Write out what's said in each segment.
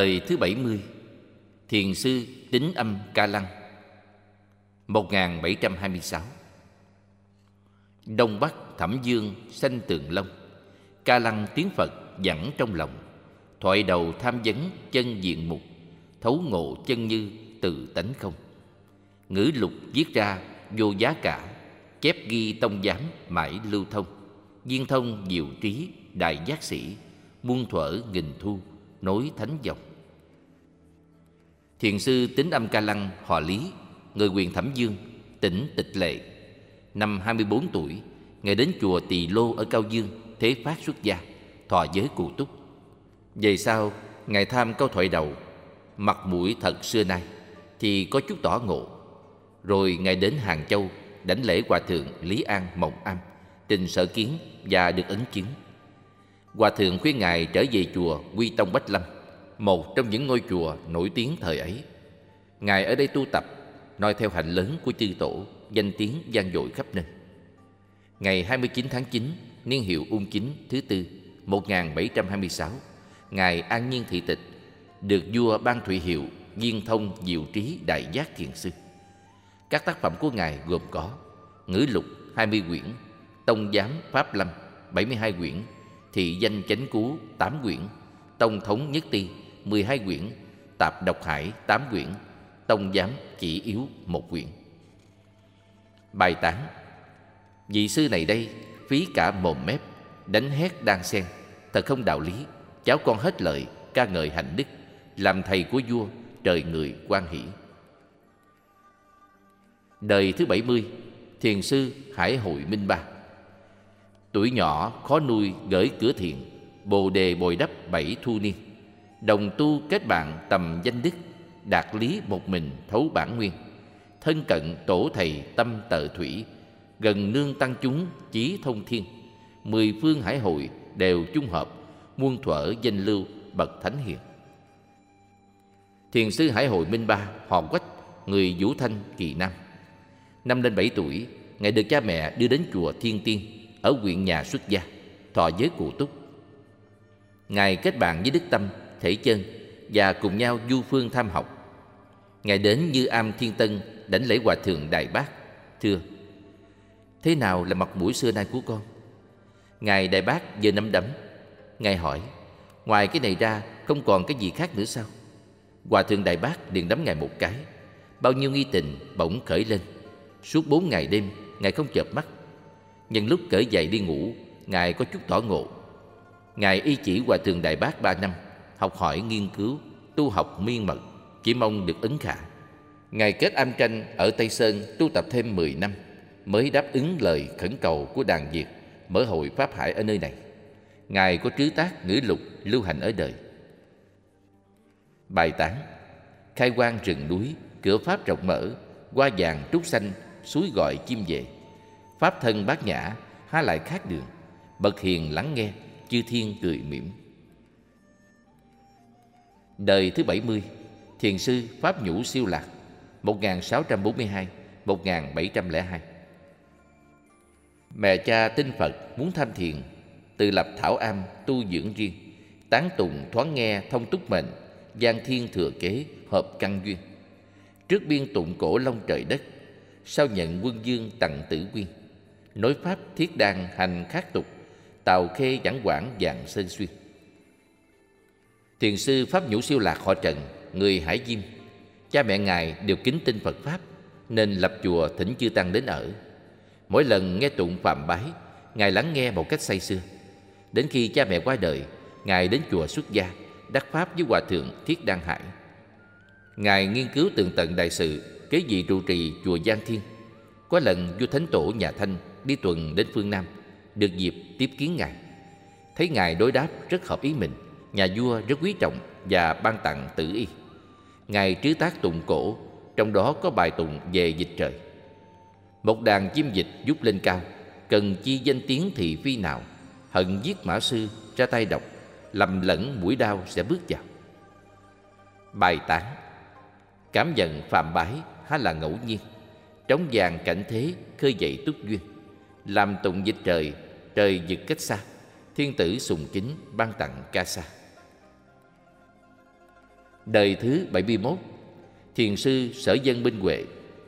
Đời thứ 70, Thiền sư Tín Âm Ca Lăng, 1726. Đông Bắc Thẩm Dương sanh Tường Long, Ca Lăng tiếng Phật vẳng trong lòng. Thoại đầu tham vấn chân diện mục, thấu ngộ chân như từ tánh không. Ngữ lục viết ra vô giá cả, chép ghi tông giám mãi lưu thông. Viên thông diệu trí đại giác sĩ, muôn thuở nghìn thu nối thánh dòng. Thiền sư Tín Âm Ca Lăng họ Lý, người huyện Thẩm Dương, tỉnh Tịch Lệ. Năm 24 tuổi, Ngài đến chùa Tỳ Lô ở Cao Dương thế phát xuất gia, thọ giới cụ túc. Về sau, Ngài tham câu thoại đầu mặt mũi thật xưa nay thì có chút tỏ ngộ. Rồi Ngài đến Hàng Châu đảnh lễ Hòa thượng Lý An Mộng Am, trình sở kiến và được ấn chứng. Hòa thượng khuyên Ngài trở về chùa Quy Tông Bách Lâm, một trong những ngôi chùa nổi tiếng thời ấy. Ngài ở đây tu tập, noi theo hạnh lớn của chư tổ, danh tiếng vang dội khắp nơi. Ngày 29 tháng 9, niên hiệu Ung Chính thứ tư 1726, Ngài an nhiên thị tịch, được vua ban thụy hiệu Viên Thông Diệu Trí Đại Giác Thiền Sư. Các tác phẩm của Ngài gồm có Ngữ Lục 20 quyển, Tông Giám Pháp Lâm 72 quyển, Thị Danh Chánh Cú 8 quyển, Tông Thống Nhất Ti 12 quyển, Tạp Độc Hải 8 quyển, Tông Giám Chỉ Yếu 1 quyển. Bài tán: vị sư này đây phí cả mồm mép, đánh hét đan sen, thật không đạo lý. Cháu con hết lời ca ngợi hạnh đức, làm thầy của vua, trời người hoan hỷ. Đời thứ 70, Thiền sư Hải Hội Minh Ba. Tuổi nhỏ khó nuôi gởi cửa thiện, bồ đề bồi đắp 7 thu niên. Đồng tu kết bạn tầm danh đức, đạt lý một mình thấu bản nguyên. Thân cận tổ thầy tâm tợ thủy, gần nương tăng chúng chí thông thiên. 10 phương hải hội đều chung hợp, muôn thuở danh lưu bậc thánh hiền. Thiền sư Hải Hội Minh Ba họ Quách, người Vũ Thanh, Kỳ Nam. Năm lên 7 tuổi, Ngài được cha mẹ đưa đến chùa Thiên Tiên ở huyện nhà xuất gia, thọ giới cụ túc. Ngài kết bạn với Đức Tâm, Thể Chân và cùng nhau du phương tham học. Ngài đến Như Am Thiên Tân đảnh lễ Hòa thượng Đại Bác, thưa: thế nào là mặt mũi xưa nay của con? Ngài Đại Bác giơ nắm đấm. Ngài hỏi: ngoài cái này ra không còn cái gì khác nữa sao? Hòa thượng Đại Bác liền đấm Ngài một cái. Bao nhiêu nghi tình bỗng khởi lên. Suốt 4 ngày đêm, Ngài không chợp mắt. Nhân lúc cởi giày đi ngủ, Ngài có chút tỏ ngộ. Ngài y chỉ Hòa thượng Đại Bác 3 năm, học hỏi nghiên cứu, tu học miên mật, chỉ mong được ấn khả. Ngài kết am tranh ở Tây Sơn tu tập thêm 10 năm, mới đáp ứng lời khẩn cầu của Đàn Việt mở hội Pháp Hải ở nơi này. Ngài có trứ tác ngữ lục lưu hành ở đời. Bài tán: khai quang rừng núi, cửa Pháp rộng mở, hoa vàng trúc xanh, suối gọi chim về. Pháp thân bát nhã, há lại khác đường, bậc hiền lắng nghe, chư thiên cười mỉm. Đời thứ 70, Thiền sư Pháp Nhũ Siêu Lạc, 1642-1702. Mẹ cha tin Phật muốn tham thiền, tự lập thảo am tu dưỡng riêng, tán tụng thoáng nghe thông túc mệnh, gian thiên thừa kế hợp căn duyên. Trước biên tụng cổ long trời đất, sau nhận quân dương tặng tử quyên. Nói pháp thiết đàn hành khác tục, tào khê giảng quảng vàng sơn xuyên. Thiền sư Pháp Nhũ Siêu Lạc họ Trần, người Hải Diêm. Cha mẹ Ngài đều kính tin Phật Pháp, nên lập chùa thỉnh chư tăng đến ở. Mỗi lần nghe tụng phạm bái, Ngài lắng nghe một cách say sưa. Đến khi cha mẹ qua đời, Ngài đến chùa xuất gia, đắc pháp với Hòa thượng Thiết Đan Hải. Ngài nghiên cứu tường tận đại sự, kế vị trụ trì chùa Giang Thiên. Có lần vua Thánh Tổ nhà Thanh đi tuần đến phương Nam, được dịp tiếp kiến Ngài. Thấy Ngài đối đáp rất hợp ý mình, nhà vua rất quý trọng và ban tặng tử y. Ngài trứ tác tụng cổ, trong đó có bài tụng về dịch trời. Một đàn chim dịch vút lên cao, cần chi danh tiếng thị phi nào. Hận giết mã sư ra tay độc, lầm lẫn mũi đao sẽ bước vào. Bài tán: cảm nhận phạm bái há là ngẫu nhiên, trống vàng cảnh thế khơi dậy túc duyên. Làm tụng dịch trời, trời giật cách xa, thiên tử sùng kính ban tặng ca sa. Đời thứ 71, Thiền sư Sở Dân Minh Huệ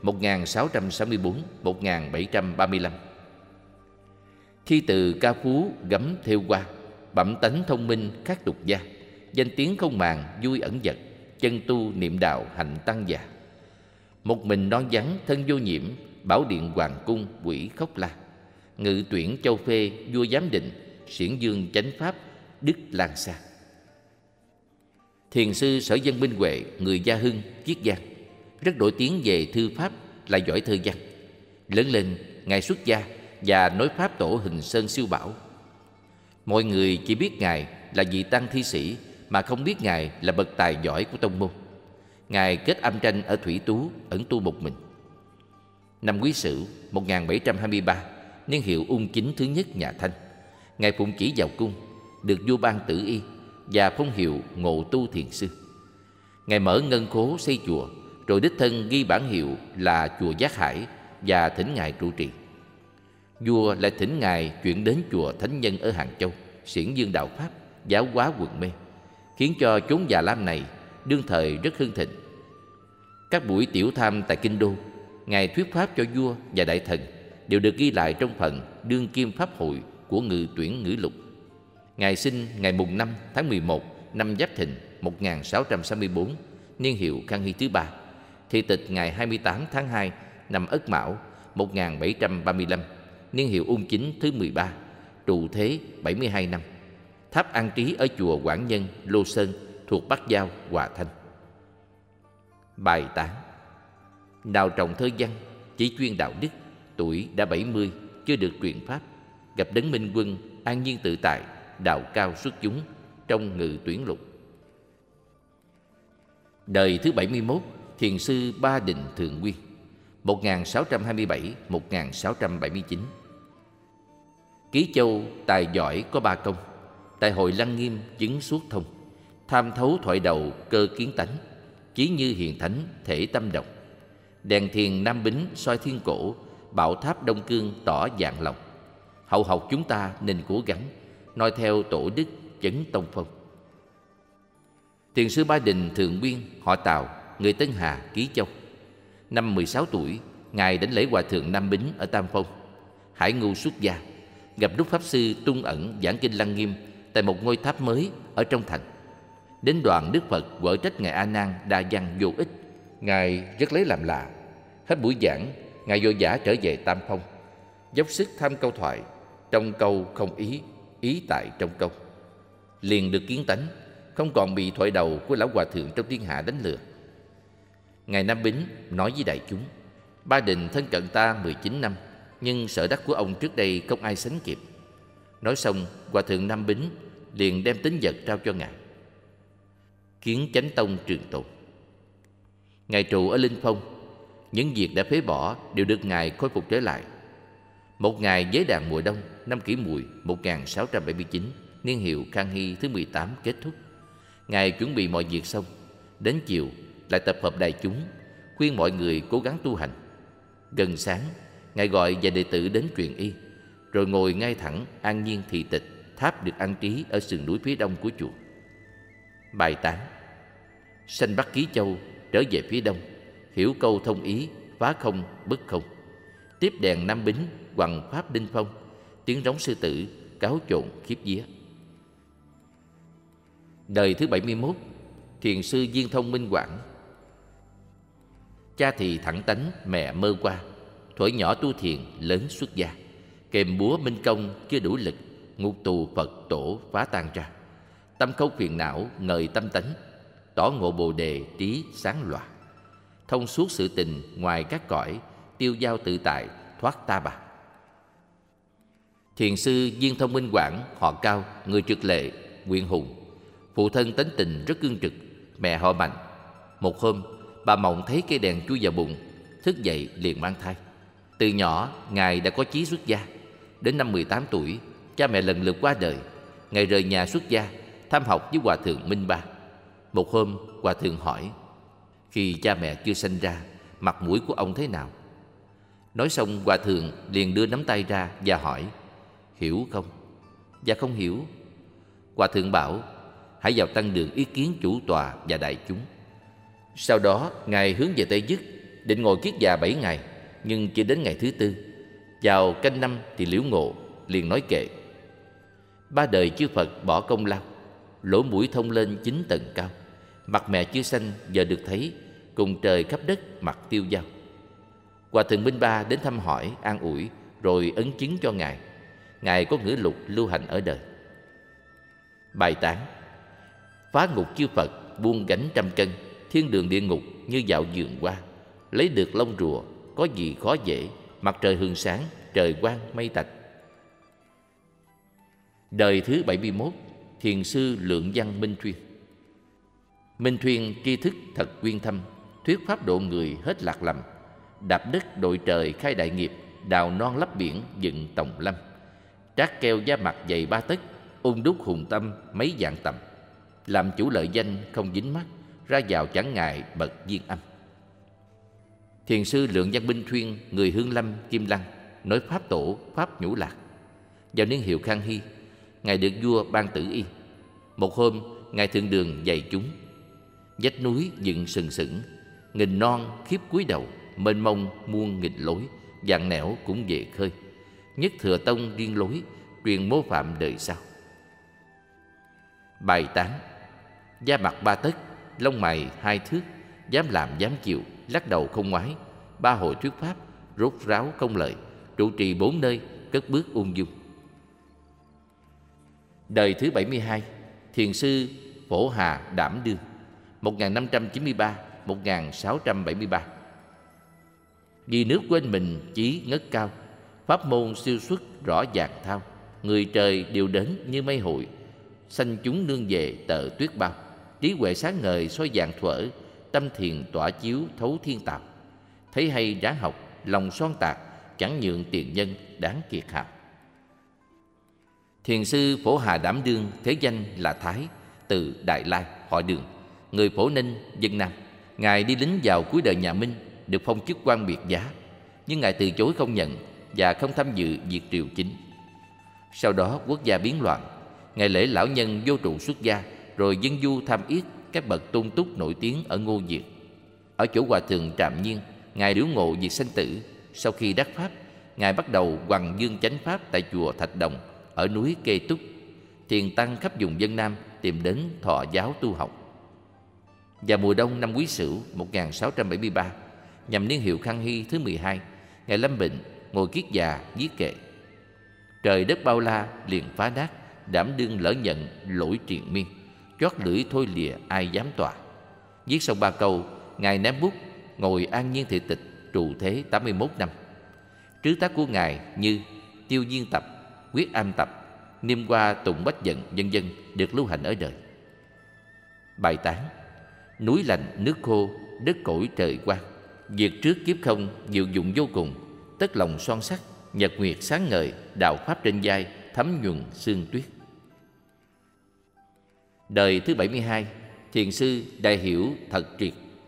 1664-1735. Thi từ ca phú gấm thêu hoa, bẩm tánh thông minh khác tục gia, danh tiếng không màng vui ẩn dật, chân tu niệm đạo hạnh tăng già. Một mình non vắng thân vô nhiễm, bảo điện hoàng cung quỷ khóc la. Ngự tuyển châu phê vua giám định, xiển dương chánh pháp đức lan xa. Thiền sư Sở Dân Minh Huệ, người Gia Hưng, Chiết Giang, rất nổi tiếng về thư pháp, lại giỏi thơ văn. Lớn lên, Ngài xuất gia và nói pháp tổ Hình Sơn siêu bảo. Mọi người chỉ biết Ngài là vị tăng thi sĩ, mà không biết Ngài là bậc tài giỏi của tông môn. Ngài kết âm tranh ở Thủy Tú, ẩn tu một mình. Năm Quý Sửu 1723, niên hiệu Ung Chính thứ nhất nhà Thanh, Ngài phụng chỉ vào cung, được vua ban tử y và phong hiệu Ngộ Tu Thiền Sư. Ngài mở ngân khố xây chùa, rồi đích thân ghi bản hiệu là chùa Giác Hải và thỉnh Ngài trụ trì. Vua lại thỉnh Ngài chuyển đến chùa Thánh Nhân ở Hàng Châu, xiển dương đạo pháp, giáo hóa quần mê, khiến cho chốn Già Lam này đương thời rất hưng thịnh. Các buổi tiểu tham tại kinh đô, Ngài thuyết pháp cho vua và đại thần đều được ghi lại trong phần Đương Kim Pháp Hội của Ngự Tuyển Ngữ Lục. Ngài sinh ngày mùng 5 tháng 11 năm Giáp Thìn 1664, niên hiệu Khang Hy thứ ba. Thị tịch ngày 28 tháng 2 năm Ất Mão 1735, niên hiệu Ung Chính thứ 13, trụ thế 72 năm. Tháp an trí ở chùa Quảng Nhân, Lô Sơn, thuộc Bắc Giao, Hòa Thanh. Bài tán: nào trồng thơ văn, chỉ chuyên đạo đức, tuổi đã 70, chưa được truyền pháp, gặp Đấng Minh Quân, an nhiên tự tại, đạo cao xuất chúng, trong Ngự Tuyển Lục. Đời thứ 71, Thiền sư Ba Đình Thượng Nguyên 1627-1679. Ký Châu tài giỏi có ba công: tại hội Lăng Nghiêm chứng suốt thông, tham thấu thoại đầu cơ kiến tánh, chí như hiền thánh thể tâm động. Đèn thiền Nam Bính soi thiên cổ, bảo tháp Đông Cương tỏ dạng lòng. Hậu học chúng ta nên cố gắng, noi theo tổ đức chấn tông phong. Thiền sư Ba Đình Thượng Nguyên, họ Tào, người Tân Hà, Ký Châu. Năm 16 tuổi, Ngài đến lễ Hòa thượng Nam Bính ở Tam Phong. Hải ngu xuất gia, gặp Đức Pháp Sư tung ẩn giảng kinh Lăng Nghiêm tại một ngôi tháp mới ở trong thành. Đến đoạn Đức Phật quở trách Ngài A Nan đa văn vô ích, Ngài rất lấy làm lạ. Hết buổi giảng, Ngài vội vã trở về Tam Phong, dốc sức tham câu thoại, trong câu không ý, ý tại trong câu. Liền được kiến tánh, không còn bị thoại đầu của lão hòa thượng trong thiên hạ đánh lừa. Ngài Nam Bính nói với đại chúng: Ba Đình thân cận ta 19 năm, nhưng sở đắc của ông trước đây không ai sánh kịp. Nói xong, hòa thượng Nam Bính liền đem tín vật trao cho Ngài. Kiến Chánh Tông trường tồn. Ngài trụ ở Linh Phong, những việc đã phế bỏ đều được Ngài khôi phục trở lại. Một ngày giới đàn mùa đông năm Kỷ Mùi 1679, niên hiệu Khang Hy thứ 18 kết thúc. Ngài chuẩn bị mọi việc xong, đến chiều lại tập hợp đại chúng, khuyên mọi người cố gắng tu hành. Gần sáng, Ngài gọi vài đệ tử đến truyền y, rồi ngồi ngay thẳng an nhiên thị tịch tháp được an trí ở sườn núi phía đông của chùa. Bài tán: sanh Bắc Ký Châu, trở về phía đông, hiểu câu thông ý, phá không bất không. Tiếp đèn Nam Bính, hoằng pháp Đinh Phong, tiếng rống sư tử, cáo trộn khiếp vía. Đời thứ 71, Thiền sư Viên Thông Minh Quảng. Cha thì thẳng tánh, mẹ mơ qua, thuở nhỏ tu thiền, lớn xuất gia. Kèm búa minh công chưa đủ lực, ngục tù Phật tổ phá tan ra. Tâm khâu phiền não, ngời tâm tánh, tỏ ngộ Bồ Đề trí sáng loà. Thông suốt sự tình ngoài các cõi, tiêu dao tự tại, thoát ta bà. Thiền sư Viên Thông Minh Quảng, họ Cao, người Trực Lệ, huyện Hùng. Phụ thân tính tình rất cương trực, mẹ họ Mạnh. Một hôm, bà mộng thấy cây đèn chui vào bụng, thức dậy liền mang thai. Từ nhỏ, Ngài đã có chí xuất gia. Đến năm 18 tuổi, cha mẹ lần lượt qua đời. Ngài rời nhà xuất gia, tham học với Hòa thượng Minh Ba. Một hôm, Hòa thượng hỏi: khi cha mẹ chưa sanh ra, mặt mũi của ông thế nào? Nói xong, Hòa thượng liền đưa nắm tay ra và hỏi: hiểu không? Dạ không hiểu. Hòa thượng bảo: hãy vào tăng đường ý kiến chủ tọa và đại chúng. Sau đó Ngài hướng về Tây Dứt, định ngồi kiết già 7 ngày, nhưng chỉ đến ngày thứ tư, vào canh năm thì liễu ngộ, liền nói kệ: ba đời chư Phật bỏ công lao, lỗ mũi thông lên 9 tầng cao, mặt mẹ chưa xanh giờ được thấy, cùng trời khắp đất mặt tiêu dao. Hòa thượng Minh Ba đến thăm hỏi, an ủi, rồi ấn chứng cho Ngài. Ngài có ngữ lục lưu hành ở đời. Bài tán: phá ngục chư Phật buông gánh trăm cân, thiên đường địa ngục như dạo vườn hoa, lấy được lông rùa có gì khó dễ, mặt trời hừng sáng, trời quang mây tạch. Đời thứ 71, thiền sư Lượng Văn Minh Thuyên. Minh Thuyên tri thức thật uyên thâm, thuyết pháp độ người hết lạc lầm, đạp đất đội trời khai đại nghiệp, đào non lấp biển dựng tòng lâm, trát keo da mặt dày 3 tấc, ung đúc hùng tâm mấy vạn tầm, làm chủ lợi danh không dính mắt, ra vào chẳng ngại bậc viên âm. Thiền sư Lượng Văn Minh Thuyên, người Hương Lâm, Kim Lăng, nói pháp tổ, pháp nhũ lạc. Vào niên hiệu Khang Hy, Ngài được vua ban tử y. Một hôm, Ngài thượng đường dạy chúng: vách núi dựng sừng sững, nghìn non khiếp cúi đầu, mênh mông muôn nghìn lối, vạn nẻo cũng về khơi, nhất thừa tông riêng lối, truyền mô phạm đời sau. Bài tán: da mặt 3 tấc, lông mày 2 thước, dám làm dám chịu, lắc đầu không ngoái, 3 hội thuyết pháp, rốt ráo không lời, trụ trì 4 nơi, cất bước ung dung. Đời thứ 72, thiền sư Phổ Hà Đảm Đương, 1593-1673. Vì nước quên mình chí ngất cao, pháp môn siêu xuất rõ ràng thao, người trời đều đến như mây hội, sanh chúng nương về tợ tuyết bao, trí huệ sáng ngời soi vàng thuở, tâm thiền tỏa chiếu thấu thiên tạo. Thấy hay ráng học, lòng son tạc, chẳng nhượng tiền nhân đáng kiệt hào. Thiền sư Phổ Hà Đảm Đương, thế danh là Thái, từ Đại Lai, họ Đường, người Phổ Ninh, dân Nam. Ngài đi lính vào cuối đời nhà Minh, được phong chức quan biệt giá, nhưng Ngài từ chối không nhận và không tham dự việc triều chính. Sau đó quốc gia biến loạn, Ngài lễ lão nhân vô trụ xuất gia, rồi dân du tham yết các bậc tôn túc nổi tiếng ở Ngô Việt. Ở chỗ hòa thượng Trạm Nhiên, Ngài điếu ngộ việc sanh tử. Sau khi đắc pháp, Ngài bắt đầu hoằng dương chánh pháp tại chùa Thạch Đồng ở núi Kê Túc. Thiền tăng khắp vùng dân Nam tìm đến thọ giáo tu học. Vào mùa đông năm Quý Sửu 1673, nhằm niên hiệu Khang Hy thứ 12, Ngài lâm bệnh, ngồi kiết già viết kệ: trời đất bao la liền phá nát, Đảm Đương lỡ nhận lỗi triền miên, chót lưỡi thôi lìa ai dám tòa. Viết xong 3 câu, Ngài ném bút, ngồi an nhiên thị tịch, trụ thế 81 năm. Trứ tác của Ngài như Tiêu Duyên Tập, Quyết Am Tập, Niêm Hoa Tụng Bách Vận, vân vân được lưu hành ở đời. Bài tán: núi lạnh nước khô, đất cỗi trời quang, việc trước kiếp không diệu dụng vô cùng, tất lòng son sắc, nhật nguyệt sáng ngời, đạo pháp trên vai thấm nhuần sương tuyết. Đời thứ 72, thiền sư Đại Hiểu Thật Triệt,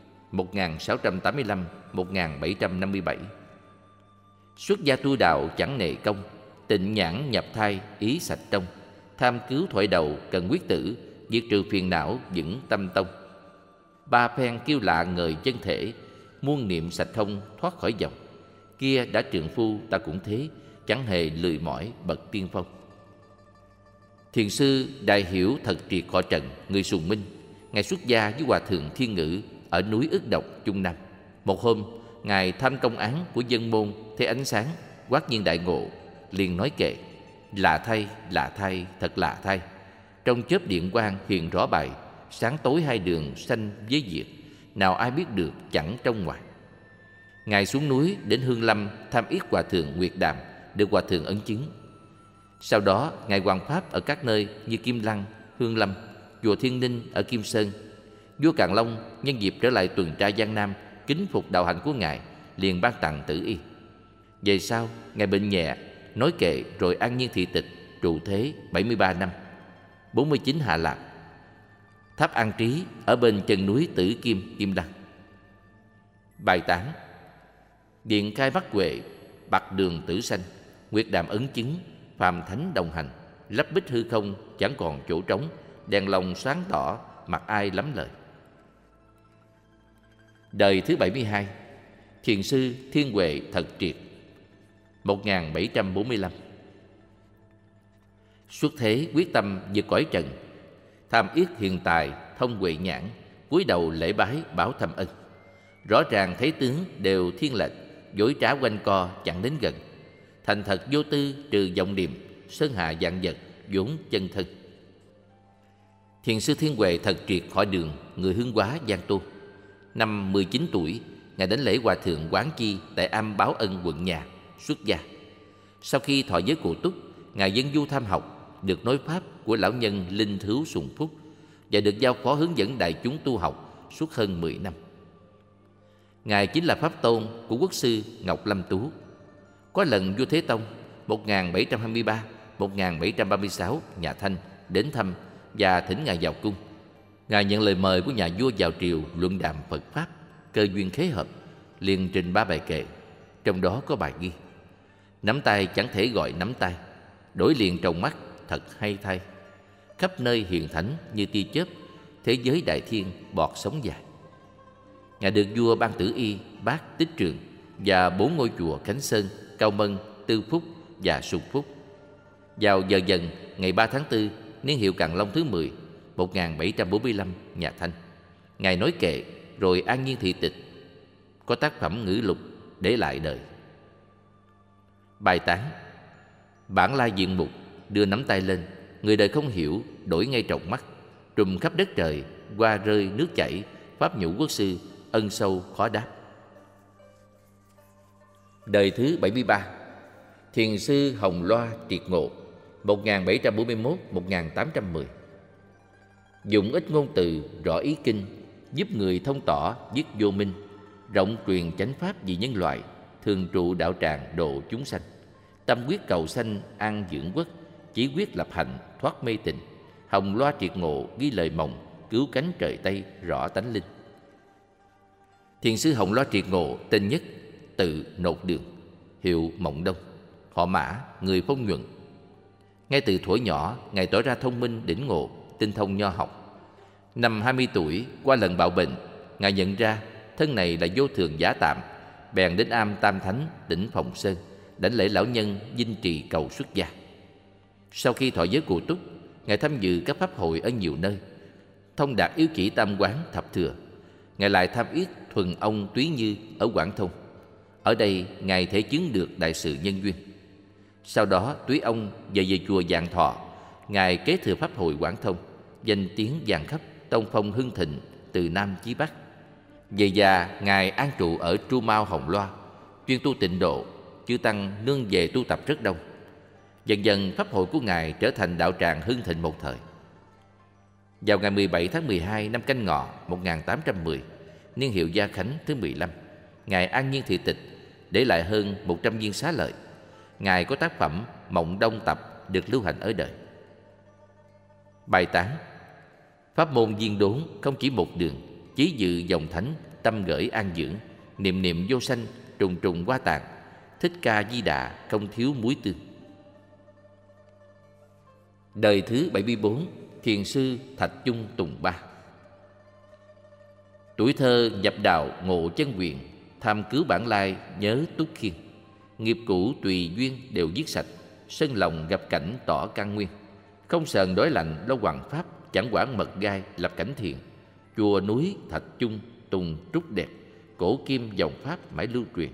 1685-1757. Xuất gia tu đạo chẳng nề công, tịnh nhãn nhập thai ý sạch trong, tham cứu thoại đầu cần quyết tử, diệt trừ phiền não vững tâm tông. 3 phen kêu lạ ngời chân thể, muôn niệm sạch không thoát khỏi dòng. Kia đã trượng phu ta cũng thế, chẳng hề lười mỏi bậc tiên phong. Thiền sư Đại Hiểu Thật Triệt họ Trần, người Sùng Minh. Ngài xuất gia với hòa thượng Thiên Ngữ ở núi Ức Độc, Trung Nam. Một hôm, Ngài tham công án của dân môn, thấy ánh sáng, quát nhiên đại ngộ, liền nói kệ: lạ thay, thật lạ thay. Trong chớp điện quang hiện rõ bài, sáng tối hai đường sanh với diệt, nào ai biết được chẳng trong ngoài. Ngài xuống núi đến Hương Lâm tham yết hòa thượng Nguyệt Đàm, được hòa thượng ấn chứng. Sau đó Ngài hoằng pháp ở các nơi như Kim Lăng, Hương Lâm, chùa Thiên Ninh ở Kim Sơn. Vua Càn Long nhân dịp trở lại tuần tra Giang Nam, kính phục đạo hạnh của Ngài, liền ban tặng tử y. Về sau Ngài bệnh nhẹ, nói kệ rồi an nhiên thị tịch, trụ thế 73 năm, 49 hạ lạc. Tháp An Trí ở bên chân núi Tử Kim, Kim Lăng. Bài tán: điện khai Bắc Huệ, bạc đường tử sanh, Nguyệt Đàm ấn chứng, phàm thánh đồng hành, lấp bích hư không chẳng còn chỗ trống, đèn lòng sáng tỏ, mặc ai lắm lời. Đời thứ 72, Thiền sư Thiên Huệ Thật Triệt, 1745. Xuất thế quyết tâm vượt cõi trần, tham yết hiền tài thông huệ nhãn, cúi đầu lễ bái báo thăm ân. Rõ ràng thấy tướng đều thiên lệch, dối trá quanh co chẳng đến gần. Thành thật vô tư trừ vọng niệm, sơn hà vạn vật vốn chân thân. Thiền sư Thiên Huệ Thật Triệt hỏi Đường, người Hương Hóa Giang Tô. Năm 19 tuổi, Ngài đến lễ Hòa Thượng Quán Chi tại Am Báo Ân, quận Nhà, xuất gia. Sau khi thọ giới Cụ Túc, Ngài dân du tham học, được nói pháp của lão nhân Linh Thứu Sùng Phúc và được giao phó hướng dẫn đại chúng tu học suốt hơn 10 năm. Ngài chính là pháp tôn của quốc sư Ngọc Lâm Tú. Có lần vua Thế Tông 1723-1736 nhà Thanh đến thăm và thỉnh Ngài vào cung. Ngài nhận lời mời của nhà vua vào triều luận đàm Phật pháp, cơ duyên khế hợp, liền trình 3 bài kệ. Trong đó có bài ghi: nắm tay chẳng thể gọi nắm tay, đổi liền trong mắt thật hay thay. Khắp nơi hiền thánh như tia chớp, thế giới đại thiên bọt sống dài. Ngài được vua ban Tử Y, Bát, Tích Trường và 4 ngôi chùa Khánh Sơn, Cao Mân, Tư Phúc và Sùng Phúc. Vào giờ Dần ngày 3 tháng 4 niên hiệu Càn Long thứ 10, 1745 nhà Thanh, Ngài nói kệ rồi an nhiên thị tịch. Có tác phẩm ngữ lục để lại đời. Bài tán: bản lai diện mục, đưa nắm tay lên, người đời không hiểu, đổi ngay trong mắt. Trùm khắp đất trời, hoa rơi nước chảy, pháp nhũ quốc sư, ân sâu khó đáp. Đời thứ 73, Thiền sư Hồng Loa Triệt Ngộ, 1741-1810. Dùng ít ngôn từ, rõ ý kinh, giúp người thông tỏ, dứt vô minh, rộng truyền chánh pháp vì nhân loại, thường trụ đạo tràng độ chúng sanh. Tâm quyết cầu sanh an dưỡng quốc, chỉ quyết lập hạnh thoát mê tình. Hồng Loa Triệt Ngộ ghi lời mộng, cứu cánh trời Tây rõ tánh linh. Thiền sư Hồng Loa Triệt Ngộ tên Nhất, tự Nột Đường, hiệu Mộng Đông, họ Mã, người Phong Nhuận. Ngay từ thuở nhỏ, Ngài tỏ ra thông minh đỉnh ngộ, tinh thông nho học. Năm 20 tuổi, qua lần bạo bệnh, Ngài nhận ra thân này là vô thường giả tạm, bèn đến Am Tam Thánh, tỉnh Phòng Sơn, đảnh lễ lão nhân dinh trì cầu xuất gia. Sau khi thọ giới Cụ Túc, Ngài tham dự các pháp hội ở nhiều nơi, thông đạt yếu chỉ tam quán thập thừa. Ngài lại tham yết Thuần Ông Túy Như ở Quảng Thông. Ở đây Ngài thể chứng được đại sự nhân duyên. Sau đó Túy Ông về chùa Vạn Thọ, Ngài kế thừa pháp hội Quảng Thông, danh tiếng vang khắp, tông phong hưng thịnh từ Nam chí Bắc. Về già, Ngài an trụ ở Tru Mao Hồng Loa, chuyên tu tịnh độ, chư tăng nương về tu tập rất đông. Dần dần pháp hội của Ngài trở thành đạo tràng hưng thịnh một thời. Vào ngày 17 tháng 12 năm Canh Ngọ 1810, niên hiệu Gia Khánh thứ 15, Ngài an nhiên thị tịch, để lại hơn 100 viên xá lợi. Ngài có tác phẩm Mộng Đông Tập được lưu hành ở đời. Bài tán: pháp môn viên đốn không chỉ một đường, chí dự dòng thánh, tâm gởi an dưỡng, niệm niệm vô sanh, trùng trùng hoa tàn, Thích Ca Di Đà không thiếu muối tương. Đời thứ 74, Thiền sư Thạch Chung Tùng Ba. Tuổi thơ nhập đạo ngộ chân quyền, tham cứu bản lai nhớ túc khiên. Nghiệp cũ tùy duyên đều giết sạch, sân lòng gặp cảnh tỏ căn nguyên. Không sờn đói lạnh lo hoàng pháp, chẳng quản mật gai lập cảnh thiện. Chùa núi Thạch Chung Tùng trúc đẹp, cổ kim dòng pháp mãi lưu truyền.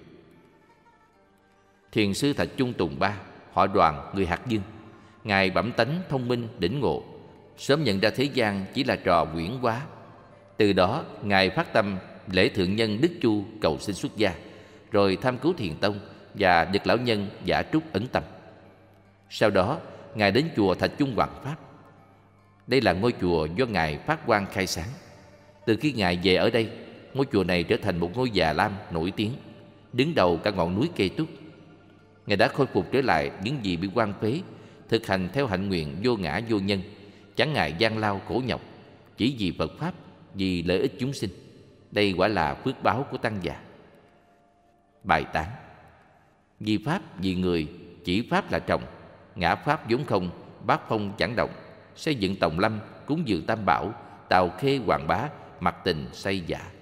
Thiền sư Thạch Chung Tùng Ba, họ Đoàn, người Hạt Dương. Ngài bẩm tánh thông minh đỉnh ngộ, sớm nhận ra thế gian chỉ là trò quyển hóa. Từ đó Ngài phát tâm lễ thượng nhân Đức Chu cầu xin xuất gia, rồi tham cứu Thiền Tông và được lão nhân Giả Trúc ấn tâm. Sau đó Ngài đến chùa Thạch Chung Hoàng Pháp. Đây là ngôi chùa do Ngài phát quang khai sáng. Từ khi Ngài về ở đây, ngôi chùa này trở thành một ngôi già lam nổi tiếng, đứng đầu cả ngọn núi Cây Túc. Ngài đã khôi phục trở lại những gì bị hoang phế, thực hành theo hạnh nguyện vô ngã vô nhân, chẳng ngại gian lao khổ nhọc, chỉ vì Phật pháp, vì lợi ích chúng sinh. Đây quả là phước báo của tăng già. Bài tán: vì pháp vì người, chỉ pháp là trồng, ngã pháp vốn không, bát phong chẳng động. Xây dựng Tòng Lâm, cúng dường Tam Bảo, Tào Khê Hoàng Bá, mặc tình xây dạ.